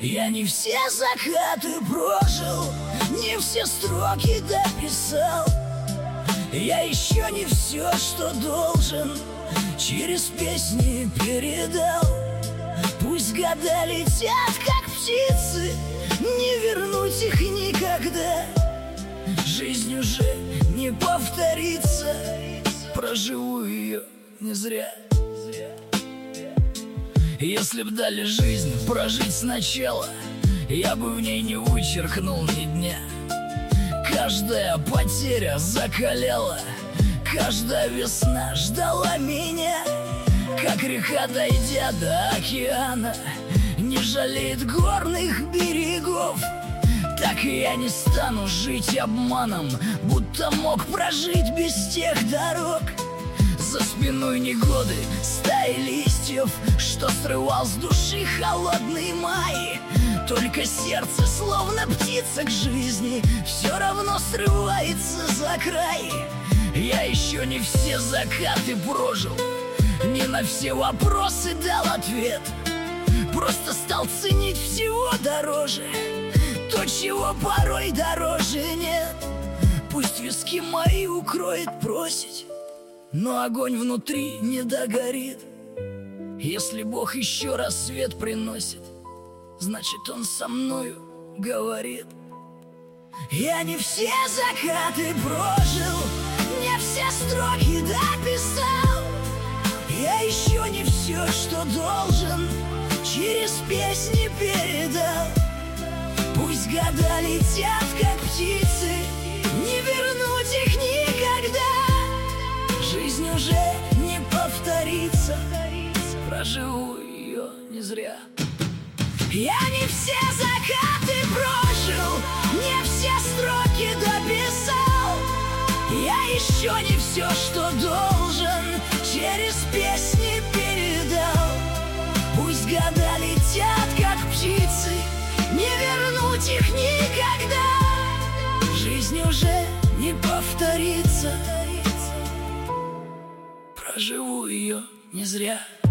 Я не все закаты прожил, не все строки дописал. Я еще не все, что должен, через песни передал. Пусть года летят, как птицы, не вернуть их никогда. Жизнь уже не повторится, проживу ее не зря. Если б дали жизнь прожить сначала, я бы в ней не вычеркнул ни дня. Каждая потеря закаляла, каждая весна ждала меня. Как река, дойдя до океана, не жалеет горных берегов, так и я не стану жить обманом, будто мог прожить без тех дорог. За спиной негоды, стаи листьев, что срывал с души холодный май. Только сердце, словно птица к жизни, все равно срывается за край. Я еще не все закаты прожил, не на все вопросы дал ответ. Просто стал ценить всего дороже то, чего порой дороже нет. Пусть виски мои укроет просить, но огонь внутри не догорит. Если Бог еще раз свет приносит, значит, Он со мною говорит. Я не все закаты прожил, не все строки дописал. Я еще не все, что должен, через песни передал. Пусть года летят, как птицы, не вернуть их никогда. Жизнь уже не повторится, проживу ее не зря. Я не все закаты прожил, не все строки дописал. Я еще не все, что должен, через песни передал. Пусть года летят, как птицы, не вернуть их никогда. Жизнь уже не повторится, проживу ее не зря.